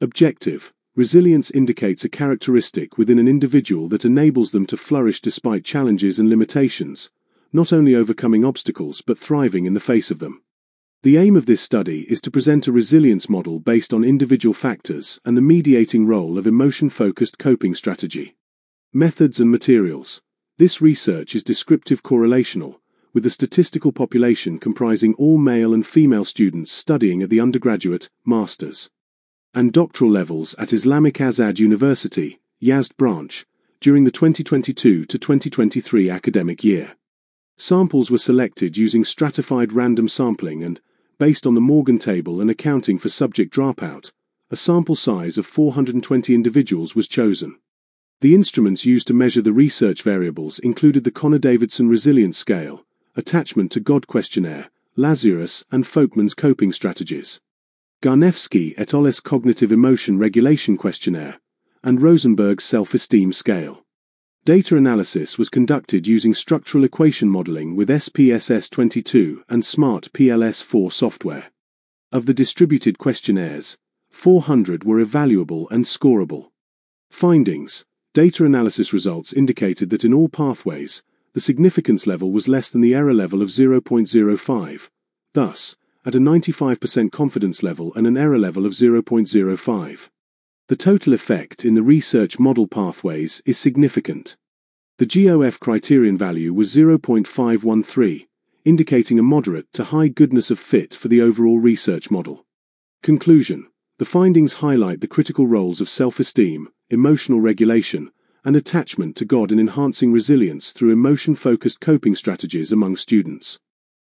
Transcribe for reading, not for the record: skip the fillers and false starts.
Objective: resilience indicates a characteristic within an individual that enables them to flourish despite challenges and limitations, not only overcoming obstacles but thriving in the face of them. The aim of this study is to present a resilience model based on individual factors and the mediating role of emotion-focused coping strategy. Methods and materials. This research is descriptive correlational, with the statistical population comprising all male and female students studying at the undergraduate, master's, and doctoral levels at Islamic Azad University, Yazd branch, during the 2022 to 2023 academic year. Samples were selected using stratified random sampling and, based on the Morgan table and accounting for subject dropout, a sample size of 420 individuals was chosen. The instruments used to measure the research variables included the Connor-Davidson Resilience Scale, Attachment to God Questionnaire, Lazarus and Folkman's Coping Strategies, Garnevsky et al.'s Cognitive Emotion Regulation Questionnaire, and Rosenberg's Self-Esteem Scale. Data analysis was conducted using structural equation modeling with SPSS22 and SMART PLS4 software. Of the distributed questionnaires, 400 were evaluable and scorable. Findings: data analysis results indicated that in all pathways, the significance level was less than the error level of 0.05, thus, at a 95% confidence level and an error level of 0.05. The total effect in the research model pathways is significant. The GOF criterion value was 0.513, indicating a moderate to high goodness of fit for the overall research model. Conclusion: the findings highlight the critical roles of self-esteem, emotional regulation, and attachment to God in enhancing resilience through emotion-focused coping strategies among students.